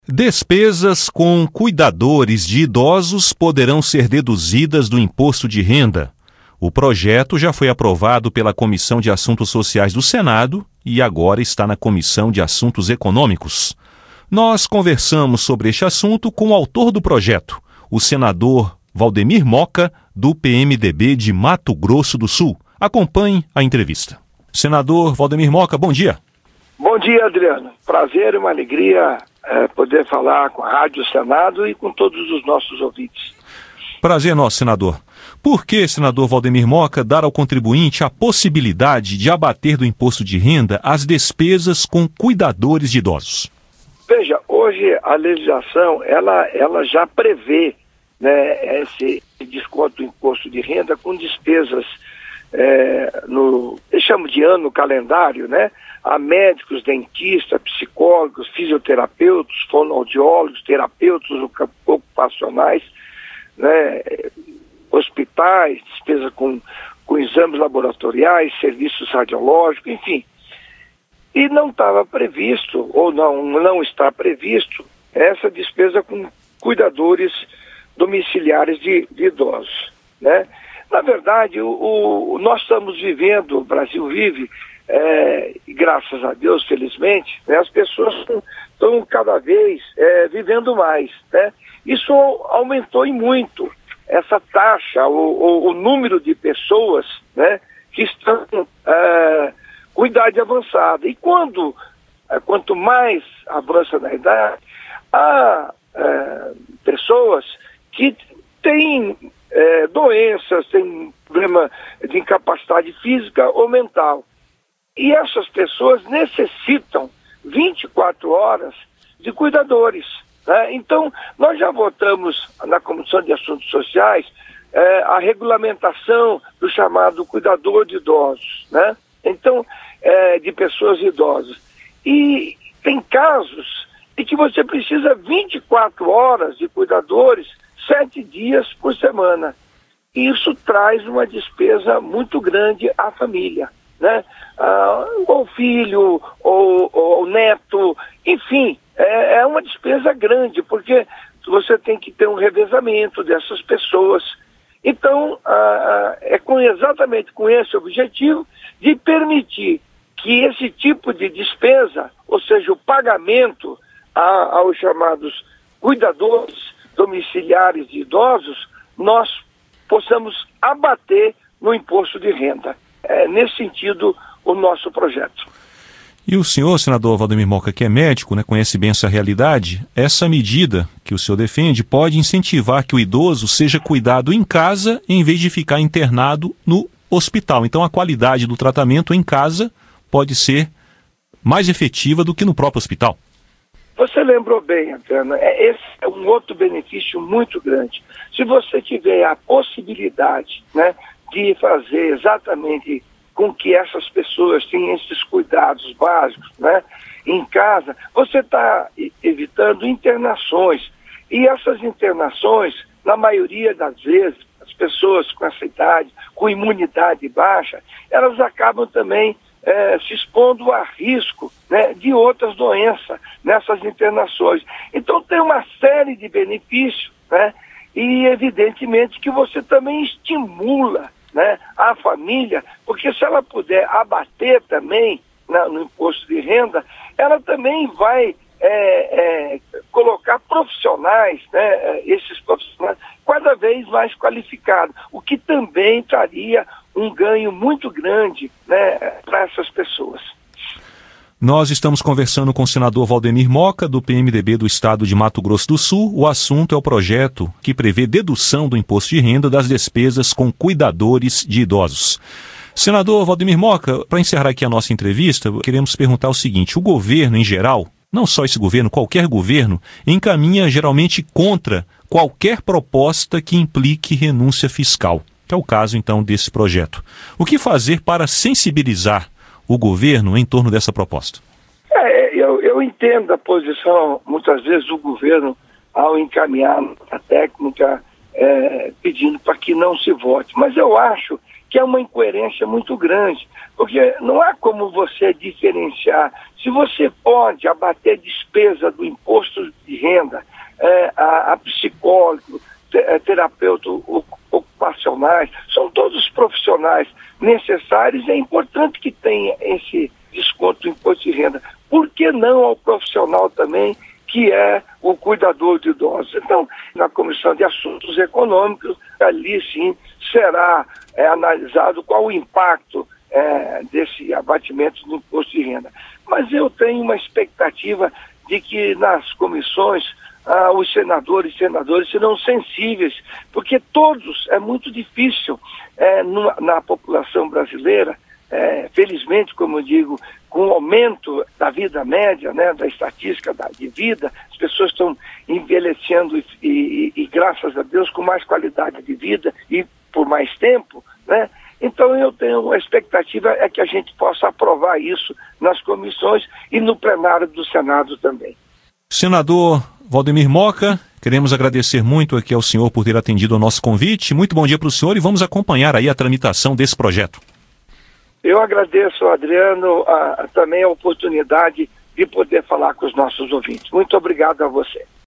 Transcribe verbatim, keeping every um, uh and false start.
Despesas com cuidadores de idosos poderão ser deduzidas do imposto de renda. O projeto já foi aprovado pela Comissão de Assuntos Sociais do Senado e agora está na Comissão de Assuntos Econômicos. Nós conversamos sobre este assunto com o autor do projeto, o senador Valdemir Moca, do P M D B de Mato Grosso do Sul. Acompanhe a entrevista. Senador Valdemir Moca, bom dia. Bom dia, Adriano. Prazer e uma alegria é, poder falar com a Rádio Senado e com todos os nossos ouvintes. Prazer nosso, senador. Por que, senador Valdemir Moca, dar ao contribuinte a possibilidade de abater do imposto de renda as despesas com cuidadores de idosos? Veja, hoje a legislação ela, ela já prevê, né, esse desconto do imposto de renda com despesas é, no, eu chamo de ano calendário, né? A médicos, dentistas, psicólogos, fisioterapeutas, fonoaudiólogos, terapeutas ocupacionais, né, hospitais, despesa com, com exames laboratoriais, serviços radiológicos, enfim. E não estava previsto, ou não, não está previsto, essa despesa com cuidadores domiciliares de, de idosos, né? Na verdade, o, o, nós estamos vivendo, o Brasil vive, é, e graças a Deus, felizmente, né, as pessoas estão cada vez é, vivendo mais, né? Isso aumentou em muito essa taxa, o, o, o número de pessoas, né, que estão é, com idade avançada. E quando, é, quanto mais avança na idade, há é, pessoas que têm é, doenças, têm problema de incapacidade física ou mental. E essas pessoas necessitam vinte e quatro horas de cuidadores, né? Então, nós já votamos na Comissão de Assuntos Sociais é, a regulamentação do chamado cuidador de idosos, né? Então, é, de pessoas idosas. E tem casos em que você precisa vinte e quatro horas de cuidadores, sete dias por semana. E isso traz uma despesa muito grande à família, né? Ah, ou filho, ou, ou neto, enfim, é, é uma despesa grande, porque você tem que ter um revezamento dessas pessoas. Então, ah, é com, exatamente com esse objetivo de permitir que esse tipo de despesa, ou seja, o pagamento a, aos chamados cuidadores domiciliares de idosos, nós possamos abater no imposto de renda. É nesse sentido o nosso projeto. E o senhor, senador Valdemir Moca, que é médico, né, conhece bem essa realidade, essa medida que o senhor defende pode incentivar que o idoso seja cuidado em casa em vez de ficar internado no hospital. Então a qualidade do tratamento em casa pode ser mais efetiva do que no próprio hospital. Você lembrou bem, Antana, esse é um outro benefício muito grande. Se você tiver a possibilidade, né, de fazer exatamente com que essas pessoas tenham esses cuidados básicos, né, em casa, você está evitando internações. E essas internações, na maioria das vezes, as pessoas com essa idade, com imunidade baixa, elas acabam também É, se expondo a risco, né, de outras doenças nessas internações. Então tem uma série de benefícios, né, e evidentemente que você também estimula, né, a família, porque se ela puder abater também, né, no imposto de renda, ela também vai é, é, colocar profissionais, né, esses profissionais cada vez mais qualificados, o que também traria um ganho muito grande, né, para essas pessoas. Nós estamos conversando com o senador Valdemir Moca, do P M D B do Estado de Mato Grosso do Sul. O assunto é o projeto que prevê dedução do imposto de renda das despesas com cuidadores de idosos. Senador Valdemir Moca, para encerrar aqui a nossa entrevista, queremos perguntar o seguinte: o governo em geral, não só esse governo, qualquer governo, encaminha geralmente contra qualquer proposta que implique renúncia fiscal. Que é o caso, então, desse projeto. O que fazer para sensibilizar o governo em torno dessa proposta? É, eu, eu entendo a posição, muitas vezes, do governo ao encaminhar a técnica é, pedindo para que não se vote. Mas eu acho que é uma incoerência muito grande, porque não há como você diferenciar. Se você pode abater despesa do imposto de renda, é, a, a psicólogo, te, terapeuta ocupacionais, são todos profissionais necessários, é importante que tenha esse desconto do imposto de renda. Por que não ao profissional também, que é o cuidador de idosos? Então, na Comissão de Assuntos Econômicos, ali sim será é, analisado qual o impacto é, desse abatimento do imposto de renda. Mas eu tenho uma expectativa de que nas comissões ah, os senadores e senadoras serão sensíveis, porque todos, é muito difícil é, numa, na população brasileira, é, felizmente, como eu digo, com o aumento da vida média, né, da estatística da, de vida, as pessoas estão envelhecendo e, e, e, graças a Deus, com mais qualidade de vida e por mais tempo, né? Então eu tenho a expectativa é que a gente possa aprovar isso nas comissões e no plenário do Senado também. Senador Waldemir Moca, queremos agradecer muito aqui ao senhor por ter atendido ao nosso convite. Muito bom dia para o senhor e vamos acompanhar aí a tramitação desse projeto. Eu agradeço, Adriano, a, a, também a oportunidade de poder falar com os nossos ouvintes. Muito obrigado a você.